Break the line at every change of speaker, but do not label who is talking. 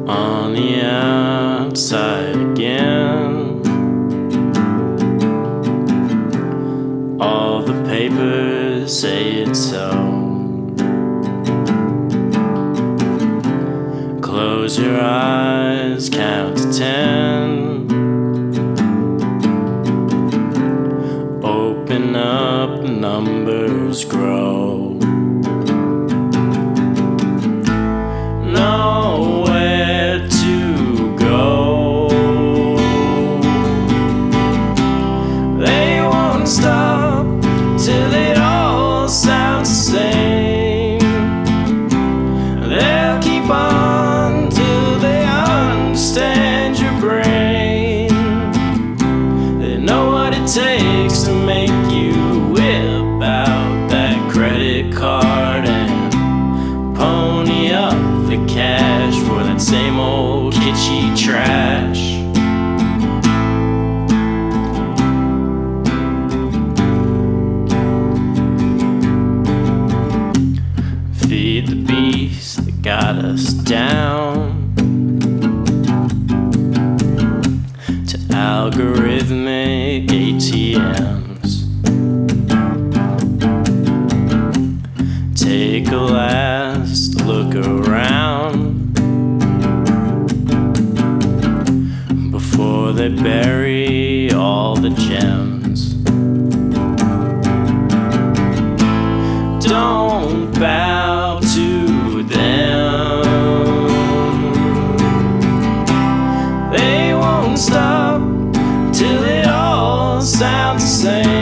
On the outside again, all the papers say it's so. Close your eyes, count to 10. Open up, numbers grow. Nowhere to go. They won't stop till it all sounds the same. They'll keep on till they understand your brain. They know what it takes to make you whip out that credit card and pony up the cash for that same old kitschy trash. Feed the beast that got us down to algorithmic ATMs. Take a last look around before they bury all the gems. Don't bow to them. They won't stop till it all sounds the same.